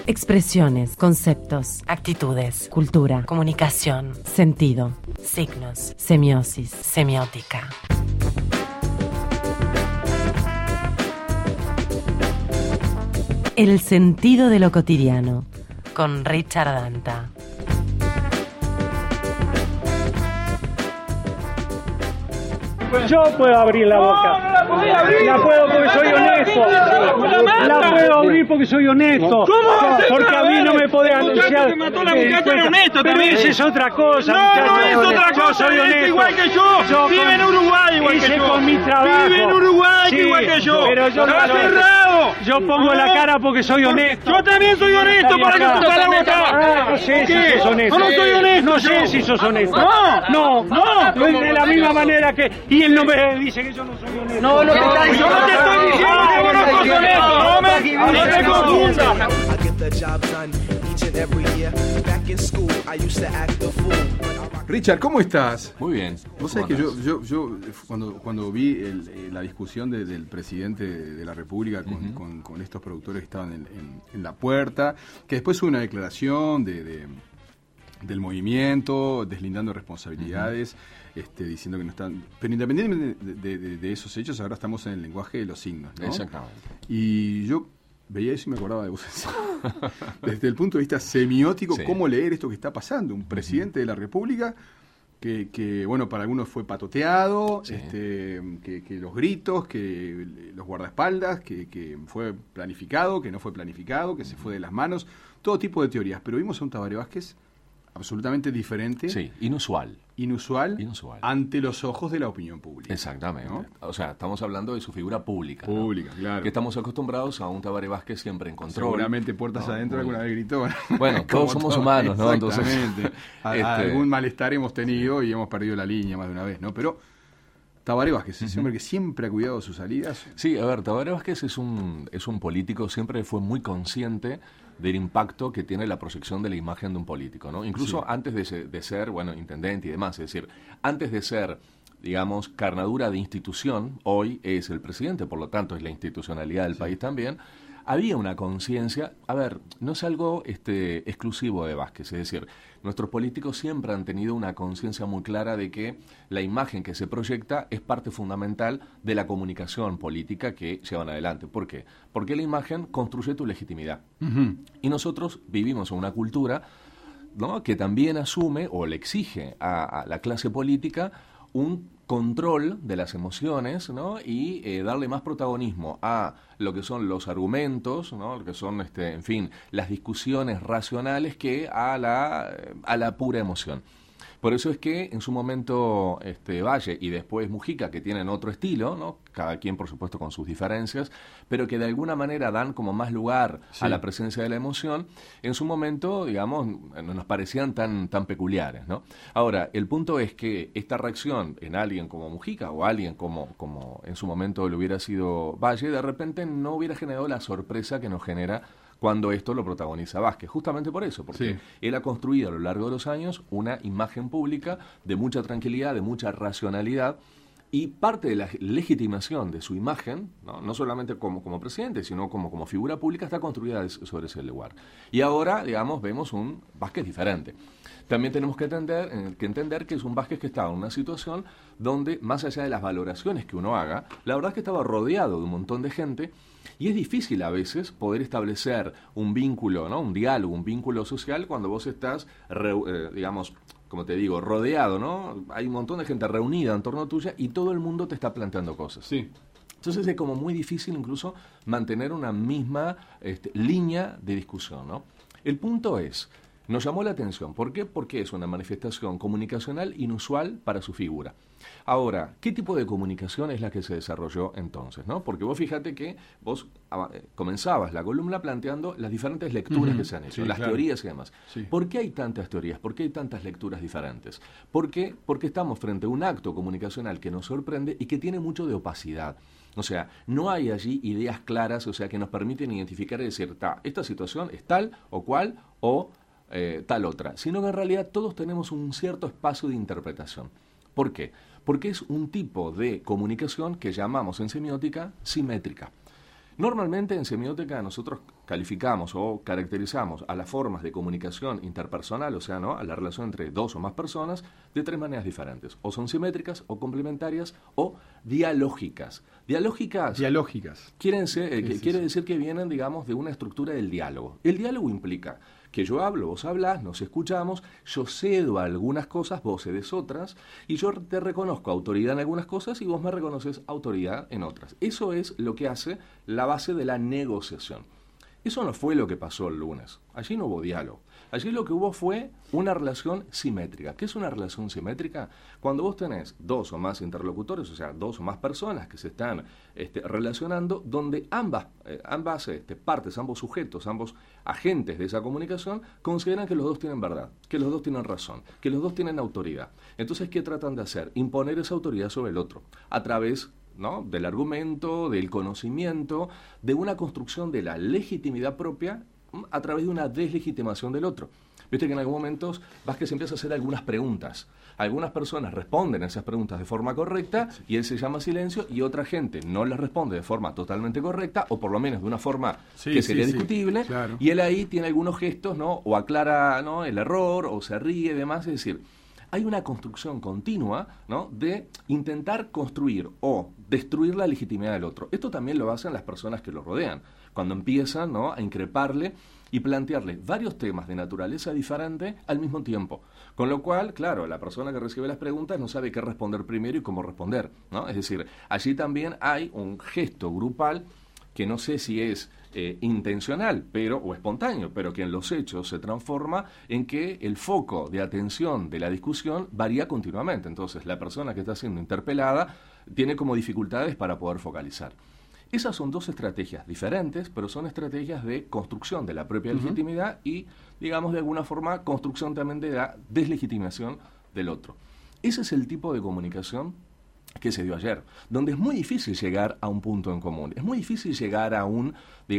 Expresiones, conceptos, actitudes, cultura, comunicación, sentido, signos, semiosis, semiótica. El sentido de lo cotidiano, con Richard Danta. Yo puedo abrir la boca. No la podés abrir. La puedo porque soy honesto. La puedo abrir porque soy honesto. ¿Cómo va a ser? Porque a mí no me podés El muchacho anunciar. que mató a la muchacha era honesto Pero también. esa es otra cosa, No, muchacho. no es otra Yo cosa, soy es honesto. igual que yo. Vive en Uruguay igual que Hice yo. con mi trabajo. Vive en Uruguay Sí, igual que yo. pero yo Está no- cerrado. Yo pongo la cara porque soy honesto. Yo también soy honesto para que tú para votar. No sé si ¿Qué? sos honesto. No soy honesto. No sé yo. si sos honesto. No. No, es de la misma manera que... Y él no me dice que yo no soy honesto. No te está diciendo. Yo no te estoy diciendo que vos no sos honesto. No te confundas. I get the job done each and every year. Back in school, I used to act the fool. Richard, ¿cómo estás? Muy bien. Vos sabés que yo cuando vi la discusión del presidente de la República con estos productores que estaban en la puerta, que después hubo una declaración del movimiento, deslindando responsabilidades, diciendo que no están... Pero independientemente de esos hechos, ahora estamos en el lenguaje de los signos, ¿no? Exactamente. Y yo veía eso y me acordaba de vos. Desde el punto de vista semiótico, Sí. ¿cómo leer esto que está pasando? Un presidente de la República que bueno, para algunos fue patoteado, Sí. que los gritos, que los guardaespaldas, que fue planificado, que no fue planificado, que se fue de las manos, todo tipo de teorías. Pero vimos a un Tabaré Vázquez absolutamente diferente, Sí, inusual. inusual, ante los ojos de la opinión pública. Exactamente. ¿No? O sea, estamos hablando de su figura pública. ¿no? Pública, claro. Que estamos acostumbrados a un Tabaré Vázquez siempre en control. Seguramente puertas ¿no? adentro Muy alguna vez gritó. Bueno, Como todos somos humanos, ¿no? Entonces, Exactamente. Algún malestar hemos tenido y hemos perdido la línea más de una vez, ¿no? Pero Tabaré Vázquez, ese hombre que siempre ha cuidado sus salidas. Sí, a ver, Tabaré Vázquez es un político, siempre fue muy consciente del impacto que tiene la proyección de la imagen de un político, ¿no? Incluso Sí. antes de ser, bueno, intendente y demás, es decir, antes de ser, digamos, carnadura de institución, hoy es el presidente, por lo tanto es la institucionalidad del país también, había una conciencia, a ver, no es algo exclusivo de Vázquez, es decir, nuestros políticos siempre han tenido una conciencia muy clara de que la imagen que se proyecta es parte fundamental de la comunicación política que llevan adelante. ¿Por qué? Porque la imagen construye tu legitimidad. Y nosotros vivimos en una cultura, ¿no?, que también asume o le exige a la clase política un control de las emociones, ¿no? Y darle más protagonismo a lo que son los argumentos, ¿no? Lo que son, en fin, las discusiones racionales que a la pura emoción. Por eso es que en su momento Valle y después Mujica, que tienen otro estilo, ¿no? Cada quien por supuesto con sus diferencias, pero que de alguna manera dan como más lugar a la presencia de la emoción, en su momento, digamos, no nos parecían tan peculiares, ¿no? Ahora, el punto es que esta reacción en alguien como Mujica o alguien como en su momento lo hubiera sido Valle, de repente no hubiera generado la sorpresa que nos genera cuando esto lo protagoniza Vázquez, justamente por eso, porque él ha construido a lo largo de los años una imagen pública de mucha tranquilidad, de mucha racionalidad, y parte de la legitimación de su imagen, no solamente como presidente, sino como figura pública, está construida sobre ese lugar. Y ahora, digamos, vemos un Vázquez diferente. También tenemos que entender que es un Vázquez que estaba en una situación donde, más allá de las valoraciones que uno haga, la verdad es que estaba rodeado de un montón de gente. Y es difícil a veces poder establecer un vínculo, ¿no? Un diálogo, un vínculo social cuando vos estás, digamos, como te digo, rodeado, ¿no? Hay un montón de gente reunida en torno tuya y todo el mundo te está planteando cosas. Sí. Entonces es como muy difícil incluso mantener una misma línea de discusión, ¿no? El punto es, nos llamó la atención. ¿Por qué? Porque es una manifestación comunicacional inusual para su figura. Ahora, ¿qué tipo de comunicación es la que se desarrolló entonces, ¿no? Porque vos fíjate que vos comenzabas la columna planteando las diferentes lecturas que se han hecho, las teorías y demás. Sí. ¿Por qué hay tantas teorías? ¿Por qué hay tantas lecturas diferentes? ¿Por qué? Porque estamos frente a un acto comunicacional que nos sorprende y que tiene mucho de opacidad. O sea, no hay allí ideas claras, o sea, que nos permiten identificar y decir, esta situación es tal o cual o tal otra, sino que en realidad todos tenemos un cierto espacio de interpretación. ¿Por qué? Porque es un tipo de comunicación que llamamos en semiótica simétrica. Normalmente en semiótica nosotros calificamos o caracterizamos a las formas de comunicación interpersonal, o sea, ¿no?, a la relación entre dos o más personas, de 3 maneras diferentes. O son simétricas, o complementarias, o dialógicas. Dialógicas quiere decir que vienen, digamos, de una estructura del diálogo. El diálogo implica que yo hablo, vos hablás, nos escuchamos, yo cedo a algunas cosas, vos cedes otras, y yo te reconozco autoridad en algunas cosas y vos me reconoces autoridad en otras. Eso es lo que hace la base de la negociación. Eso no fue lo que pasó el lunes. Allí no hubo diálogo. Allí lo que hubo fue una relación simétrica. ¿Qué es una relación simétrica? Cuando vos tenés 2 o más interlocutores, o sea, 2 o más personas que se están relacionando, donde ambas partes, ambos sujetos, ambos agentes de esa comunicación consideran que los dos tienen verdad, que los dos tienen razón, que los dos tienen autoridad. Entonces, ¿qué tratan de hacer? Imponer esa autoridad sobre el otro, a través, ¿no?, del argumento, del conocimiento, de una construcción de la legitimidad propia a través de una deslegitimación del otro. Viste que en algunos momentos Vázquez empieza a hacer algunas preguntas. Algunas personas responden a esas preguntas de forma correcta y él se llama silencio, y otra gente no les responde de forma totalmente correcta, o por lo menos de una forma que sería discutible, claro. Y él ahí tiene algunos gestos, ¿no?, o aclara, ¿no?, el error, o se ríe y demás. Es decir, hay una construcción continua, ¿no?, de intentar construir o destruir la legitimidad del otro. Esto también lo hacen las personas que lo rodean, cuando empiezan, ¿no?, a increparle y plantearle varios temas de naturaleza diferente al mismo tiempo. Con lo cual, claro, la persona que recibe las preguntas no sabe qué responder primero y cómo responder, ¿no? Es decir, allí también hay un gesto grupal que no sé si es intencional o espontáneo, pero que en los hechos se transforma en que el foco de atención de la discusión varía continuamente. Entonces, la persona que está siendo interpelada tiene como dificultades para poder focalizar. Esas son 2 estrategias diferentes, pero son estrategias de construcción de la propia legitimidad y, digamos, de alguna forma, construcción también de la deslegitimación del otro. Ese es el tipo de comunicación que se dio ayer, donde es muy difícil llegar a un punto en común, es muy difícil llegar a un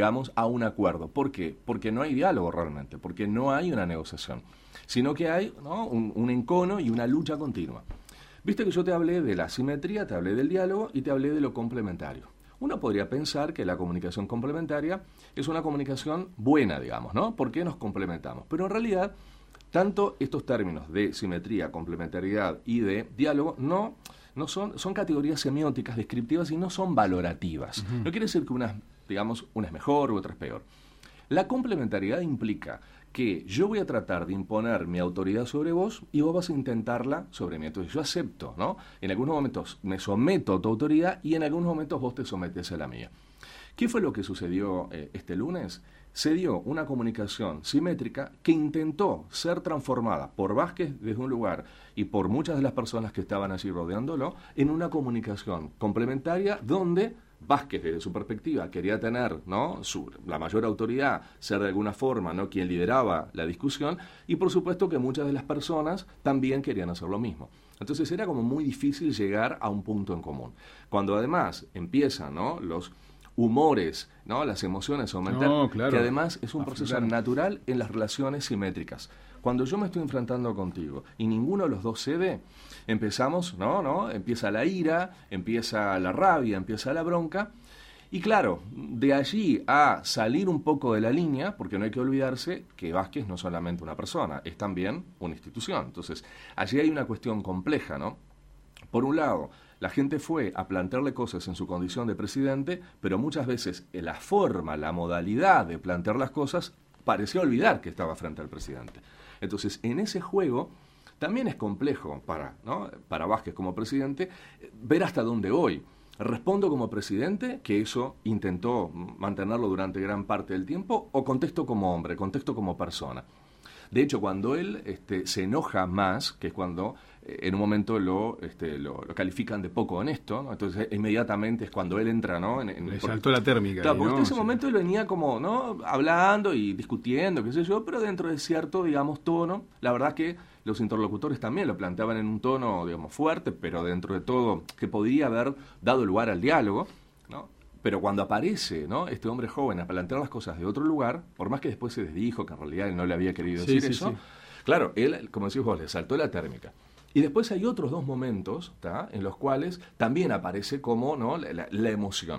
acuerdo. ¿Por qué? Porque no hay diálogo realmente, porque no hay una negociación, sino que hay, ¿no?, un encono y una lucha continua. Viste que yo te hablé de la simetría, te hablé del diálogo y te hablé de lo complementario. Uno podría pensar que la comunicación complementaria es una comunicación buena, digamos, ¿no?, porque nos complementamos. Pero en realidad, tanto estos términos de simetría, complementariedad y de diálogo no son categorías semióticas, descriptivas, y no son valorativas. No quiere decir que una es mejor u otra es peor. La complementariedad implica que yo voy a tratar de imponer mi autoridad sobre vos y vos vas a intentarla sobre mí. Entonces yo acepto, ¿no? En algunos momentos me someto a tu autoridad y en algunos momentos vos te sometes a la mía. ¿Qué fue lo que sucedió este lunes? Se dio una comunicación simétrica que intentó ser transformada por Vázquez desde un lugar y por muchas de las personas que estaban allí rodeándolo en una comunicación complementaria donde Vázquez, desde su perspectiva, quería tener, ¿no?, la mayor autoridad, ser de alguna forma, ¿no?, quien lideraba la discusión, y por supuesto que muchas de las personas también querían hacer lo mismo. Entonces era como muy difícil llegar a un punto en común. Cuando además empiezan, ¿no?, los humores, ¿no?, las emociones a aumentar, claro, que además es un proceso natural en las relaciones simétricas. Cuando yo me estoy enfrentando contigo y ninguno de los dos cede, empezamos, empieza la ira, empieza la rabia, empieza la bronca, y claro, de allí a salir un poco de la línea, porque no hay que olvidarse que Vázquez no es solamente una persona, es también una institución. Entonces, allí hay una cuestión compleja, ¿no? Por un lado, la gente fue a plantearle cosas en su condición de presidente, pero muchas veces la forma, la modalidad de plantear las cosas parecía olvidar que estaba frente al presidente. Entonces, en ese juego también es complejo para Vázquez como presidente ver hasta dónde voy. ¿Respondo como presidente, que eso intentó mantenerlo durante gran parte del tiempo, o contesto como hombre, contesto como persona? De hecho, cuando él se enoja más, que es cuando en un momento lo califican de poco honesto, ¿no? Entonces inmediatamente es cuando él entra, ¿no? Le saltó la térmica. Claro, porque en ese momento él venía como, ¿no?, hablando y discutiendo, qué sé yo, pero dentro de cierto, digamos, tono. La verdad que los interlocutores también lo planteaban en un tono, digamos, fuerte, pero dentro de todo que podría haber dado lugar al diálogo, ¿no? Pero cuando aparece, ¿no?, este hombre joven a plantear las cosas de otro lugar, por más que después se desdijo que en realidad él no le había querido decir eso, claro, él, como decís vos, le saltó la térmica. Y después hay otros 2 momentos, en los cuales también aparece como, ¿no?, la emoción.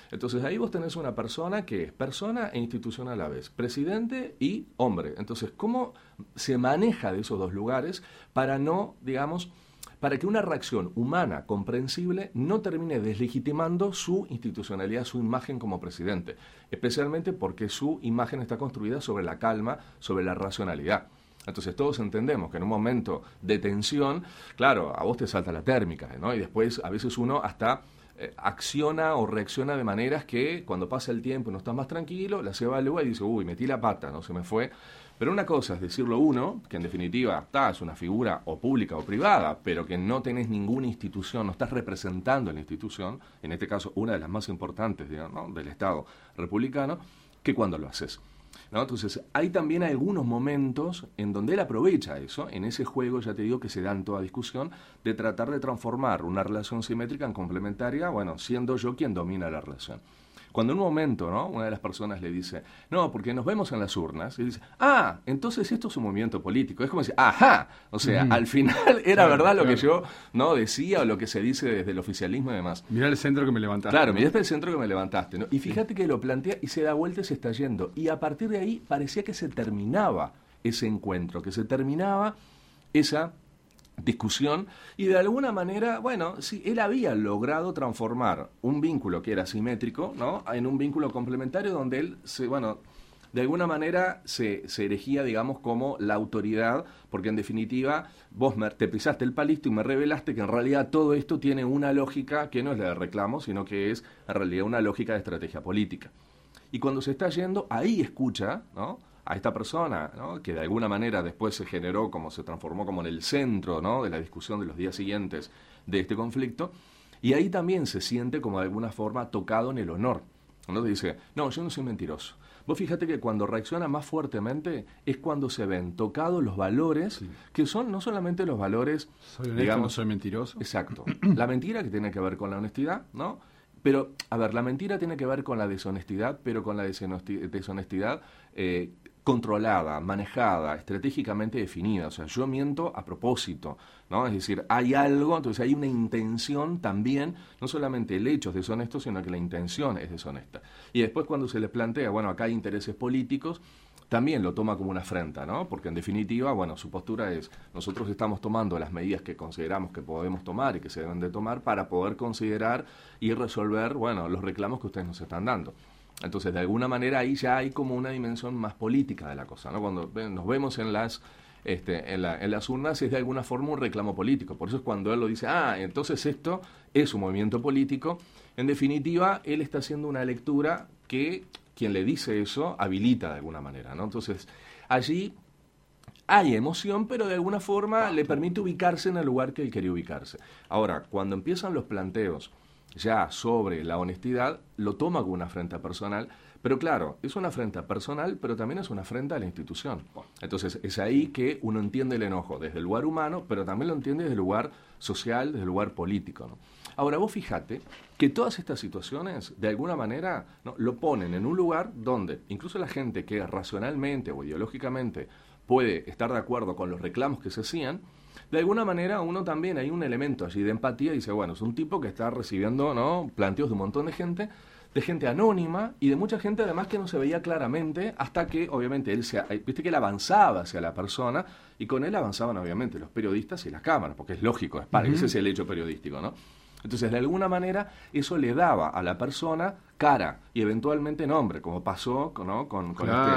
Entonces ahí vos tenés una persona que es persona e institución a la vez, presidente y hombre. Entonces, ¿cómo se maneja de esos dos lugares para no, digamos, para que una reacción humana comprensible no termine deslegitimando su institucionalidad, su imagen como presidente? Especialmente porque su imagen está construida sobre la calma, sobre la racionalidad. Entonces todos entendemos que en un momento de tensión, claro, a vos te salta la térmica, ¿no? Y después a veces uno hasta acciona o reacciona de maneras que cuando pasa el tiempo y no estás más tranquilo, la se evalúa y dice, uy, metí la pata, no se me fue. Pero una cosa es decirlo uno, que en definitiva es una figura o pública o privada, pero que no tenés ninguna institución, no estás representando a la institución, en este caso una de las más importantes, digamos, ¿no?, del Estado republicano, que cuando lo haces, ¿no? Entonces, hay también algunos momentos en donde él aprovecha eso, en ese juego, ya te digo, que se da en toda discusión, de tratar de transformar una relación simétrica en complementaria, bueno, siendo yo quien domina la relación. Cuando en un momento, ¿no?, una de las personas le dice, no, porque nos vemos en las urnas, y dice, entonces esto es un movimiento político. Es como decir, ajá, o sea, al final era verdad lo que yo no decía o lo que se dice desde el oficialismo y demás. Mirá el centro que me levantaste. Claro, mirá el centro que me levantaste, ¿no? Y fíjate que lo plantea y se da vuelta y se está yendo. Y a partir de ahí parecía que se terminaba ese encuentro, que se terminaba esa discusión, y de alguna manera, bueno, sí, él había logrado transformar un vínculo que era simétrico, ¿no?, en un vínculo complementario donde él de alguna manera se erigía, digamos, como la autoridad, porque en definitiva vos te pisaste el palito y me revelaste que en realidad todo esto tiene una lógica que no es la de reclamo, sino que es en realidad una lógica de estrategia política. Y cuando se está yendo, ahí escucha, ¿no?, a esta persona, ¿no?, que de alguna manera después se generó, como se transformó como en el centro, ¿no?, de la discusión de los días siguientes de este conflicto, y ahí también se siente como de alguna forma tocado en el honor. Entonces dice, no, yo no soy mentiroso. Vos fíjate que cuando reacciona más fuertemente es cuando se ven tocados los valores, que son no solamente los valores, soy honesto, digamos, no soy mentiroso. Exacto. La mentira, que tiene que ver con la honestidad, ¿no? Pero, a ver, la mentira tiene que ver con la deshonestidad, pero con la deshonestidad controlada, manejada, estratégicamente definida. O sea, yo miento a propósito, ¿no? Es decir, hay algo, entonces hay una intención también, no solamente el hecho es deshonesto, sino que la intención es deshonesta. Y después cuando se le plantea, bueno, acá hay intereses políticos, también lo toma como una afrenta, ¿no? Porque en definitiva, bueno, su postura es, nosotros estamos tomando las medidas que consideramos que podemos tomar y que se deben de tomar para poder considerar y resolver, bueno, los reclamos que ustedes nos están dando. Entonces, de alguna manera ahí ya hay como una dimensión más política de la cosa, ¿no? Cuando nos vemos en las urnas es de alguna forma un reclamo político. Por eso es cuando él lo dice, entonces esto es un movimiento político. En definitiva, él está haciendo una lectura que quien le dice eso habilita de alguna manera, ¿no? Entonces, allí hay emoción, pero de alguna forma le permite ubicarse en el lugar que él quería ubicarse. Ahora, cuando empiezan los planteos ya sobre la honestidad, lo toma como una afrenta personal, pero claro, es una afrenta personal, pero también es una afrenta a la institución. Entonces, es ahí que uno entiende el enojo desde el lugar humano, pero también lo entiende desde el lugar social, desde el lugar político, ¿no? Ahora, vos fíjate que todas estas situaciones, de alguna manera, ¿no?, lo ponen en un lugar donde incluso la gente que racionalmente o ideológicamente puede estar de acuerdo con los reclamos que se hacían, de alguna manera uno también hay un elemento allí de empatía y dice, bueno, es un tipo que está recibiendo, ¿no?, planteos de un montón de gente anónima y de mucha gente además que no se veía claramente hasta que obviamente viste que él avanzaba hacia la persona y con él avanzaban obviamente los periodistas y las cámaras, porque es lógico, ese es el hecho periodístico, ¿no? Entonces, de alguna manera, eso le daba a la persona cara y eventualmente nombre, como pasó, ¿no?, con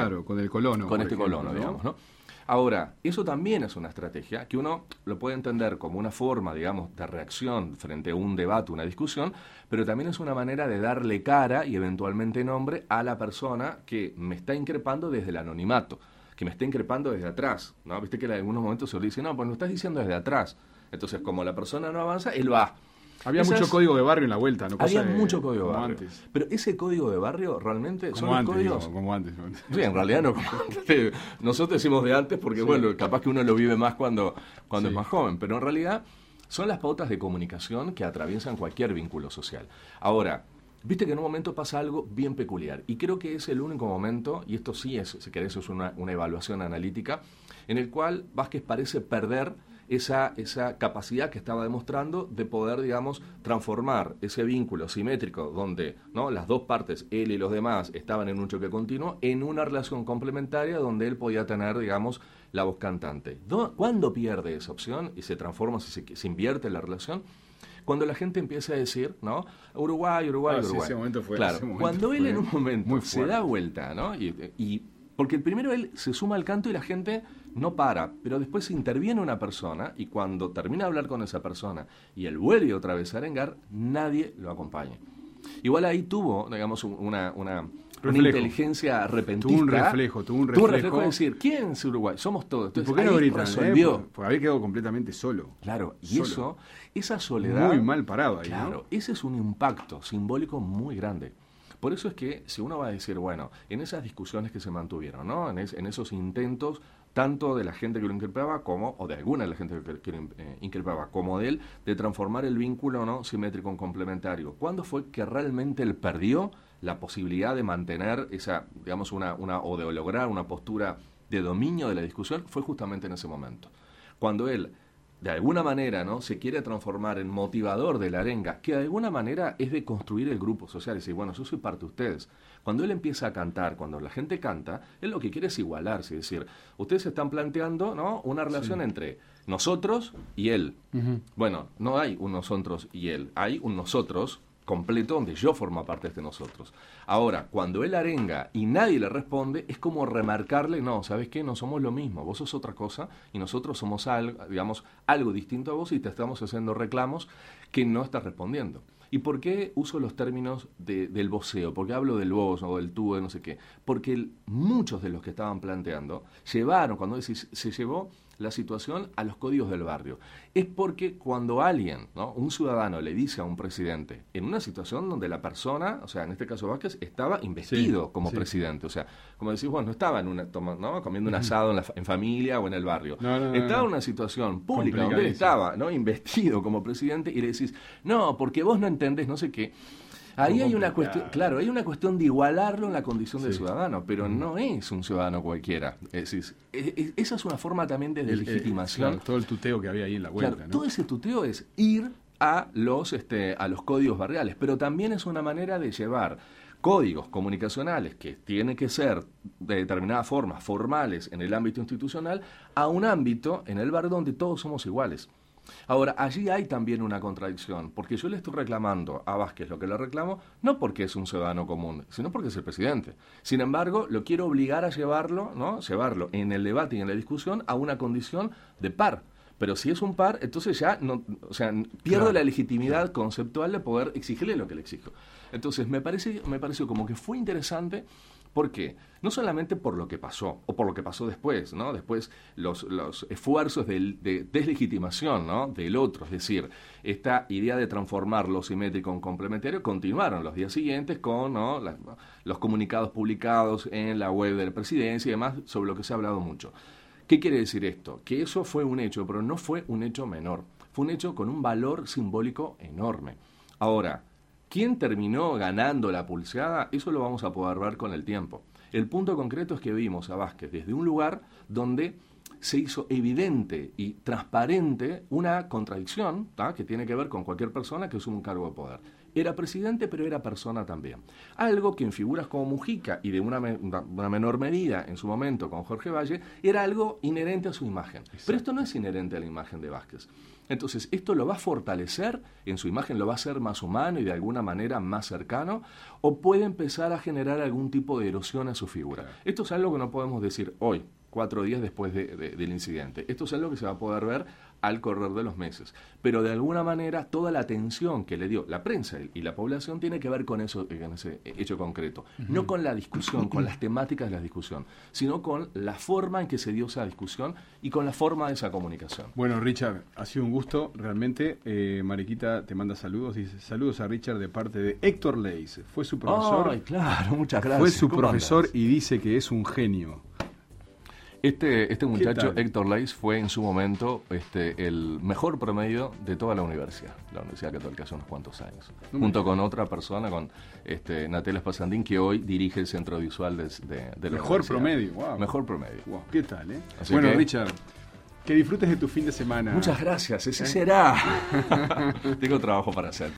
el colono. Con este colono, digamos, ¿no? Ahora, eso también es una estrategia que uno lo puede entender como una forma, digamos, de reacción frente a un debate, una discusión, pero también es una manera de darle cara y eventualmente nombre a la persona que me está increpando desde el anonimato, que me está increpando desde atrás, ¿no? Viste que en algunos momentos se le dice, no, pues lo estás diciendo desde atrás. Entonces, como la persona no avanza, él va. Había mucho código de barrio en la vuelta, ¿no? Había mucho código de barrio. Antes. Pero ese código de barrio realmente como son antes, los códigos. Digo, como antes. Sí, en realidad no como antes. Nosotros decimos de antes porque, bueno, capaz que uno lo vive más cuando es más joven. Pero en realidad son las pautas de comunicación que atraviesan cualquier vínculo social. Ahora, viste que en un momento pasa algo bien peculiar. Y creo que es el único momento, y esto sí es, si querés, es una evaluación analítica, en el cual Vázquez parece perder esa capacidad que estaba demostrando de poder, digamos, transformar ese vínculo simétrico donde, ¿no?, las dos partes, él y los demás, estaban en un choque continuo, en una relación complementaria donde él podía tener, digamos, la voz cantante. ¿Cuándo pierde esa opción y se transforma, se invierte la relación? Cuando la gente empieza a decir, ¿no?, Uruguay. Sí, ese momento fue, claro, ese momento cuando él fue en un momento se fuerte. da vuelta, ¿no? Y porque primero él se suma al canto y la gente no para, pero después interviene una persona y cuando termina de hablar con esa persona y él vuelve otra vez a arengar, nadie lo acompaña. Igual ahí tuvo, digamos, una inteligencia repentista. Tuvo un reflejo. Tuvo un reflejo de decir, ¿quién es Uruguay? Somos todos. Entonces, ¿por qué no ahí gritan? resolvió. Porque había quedado completamente solo. Claro, y Solo. esa soledad... Muy mal parado ahí, claro, ¿no? ese es un impacto simbólico muy grande. Por eso es que si uno va a decir, bueno, en esas discusiones que se mantuvieron, ¿no?, en esos intentos, tanto de la gente que lo increpaba como, o de alguna de la gente que lo increpaba, como de él, de transformar el vínculo, ¿no?, simétrico en complementario. ¿Cuándo fue que realmente él perdió la posibilidad de mantener esa, digamos, o de lograr una postura de dominio de la discusión? Fue justamente en ese momento. Cuando él, de alguna manera, ¿no?, se quiere transformar en motivador de la arenga, que de alguna manera es de construir el grupo social, y decir, bueno, yo soy parte de ustedes. Cuando él empieza a cantar, cuando la gente canta, él lo que quiere es igualarse, es decir, ustedes están planteando, ¿no?, una relación entre nosotros y él. Bueno, no hay un nosotros y él, hay un nosotros completo donde yo formo parte de este nosotros. Ahora, cuando él arenga y nadie le responde, es como remarcarle, no, ¿sabes qué? No somos lo mismo, vos sos otra cosa y nosotros somos algo, digamos, algo distinto a vos y te estamos haciendo reclamos que no estás respondiendo. ¿Y por qué uso los términos del voceo? ¿Por qué hablo del vos o del tú, de no sé qué? Porque muchos de los que estaban planteando llevaron, cuando decís, se llevó la situación a los códigos del barrio. Es porque cuando alguien, ¿no?, un ciudadano le dice a un presidente, en una situación donde la persona, o sea, en este caso Vázquez, estaba investido como presidente, o sea, como decís vos, no estaba ¿no?, comiendo un asado en familia o en el barrio. Estaba en una situación pública donde él estaba, ¿no?, investido como presidente y le decís, no, porque vos no entendés no sé qué. Ahí hay una cuestión, claro, hay una cuestión de igualarlo en la condición de ciudadano, pero no es un ciudadano cualquiera. Es decir, esa es una forma también de deslegitimación. Claro, todo el tuteo que había ahí en la vuelta, claro, ¿no? Todo ese tuteo es ir a los códigos barriales, pero también es una manera de llevar códigos comunicacionales que tienen que ser de determinada forma formales en el ámbito institucional a un ámbito en el barrio donde todos somos iguales. Ahora, allí hay también una contradicción, porque yo le estoy reclamando a Vázquez lo que le reclamo, no porque es un ciudadano común, sino porque es el presidente. Sin embargo, lo quiero obligar a llevarlo, ¿no?, llevarlo en el debate y en la discusión a una condición de par. Pero si es un par, entonces ya no, o sea, pierdo la legitimidad conceptual de poder exigirle lo que le exijo. Entonces, me pareció como que fue interesante. ¿Por qué? No solamente por lo que pasó, o por lo que pasó después, ¿no? Después los esfuerzos de deslegitimación, ¿no?, del otro, es decir, esta idea de transformar lo simétrico en complementario continuaron los días siguientes con, ¿no?, los comunicados publicados en la web de la presidencia y demás, sobre lo que se ha hablado mucho. ¿Qué quiere decir esto? Que eso fue un hecho, pero no fue un hecho menor. Fue un hecho con un valor simbólico enorme. Ahora, ¿quién terminó ganando la pulseada? Eso lo vamos a poder ver con el tiempo. El punto concreto es que vimos a Vázquez desde un lugar donde se hizo evidente y transparente una contradicción, ¿tá?, que tiene que ver con cualquier persona que asume un cargo de poder. Era presidente, pero era persona también. Algo que en figuras como Mujica y de una menor medida en su momento con Jorge Valle, era algo inherente a su imagen. Exacto. Pero esto no es inherente a la imagen de Vázquez. Entonces, esto lo va a fortalecer en su imagen, lo va a hacer más humano y de alguna manera más cercano, o puede empezar a generar algún tipo de erosión a su figura. Claro. Esto es algo que no podemos decir hoy, 4 días después del incidente. Esto es algo que se va a poder ver al correr de los meses. Pero de alguna manera toda la atención que le dio la prensa y la población tiene que ver con eso, con ese hecho concreto. No con la discusión, con las temáticas de la discusión, sino con la forma en que se dio esa discusión y con la forma de esa comunicación. Bueno, Richard, ha sido un gusto realmente. Mariquita te manda saludos, dice saludos a Richard de parte de Héctor Leis. Fue su profesor. Ay, claro, muchas gracias. Fue su profesor andas? Y dice que es un genio. Este muchacho, Héctor Leis, fue en su momento el mejor promedio de toda la Universidad Católica, hace unos cuantos años. Junto con otra persona, con Natalia Spasandín, que hoy dirige el Centro Visual de la Mejor Universidad. Promedio, wow. Mejor promedio. Wow, ¿qué tal, Así bueno, que, Richard, Que disfrutes de tu fin de semana. Muchas gracias, ese será. Tengo trabajo para hacer.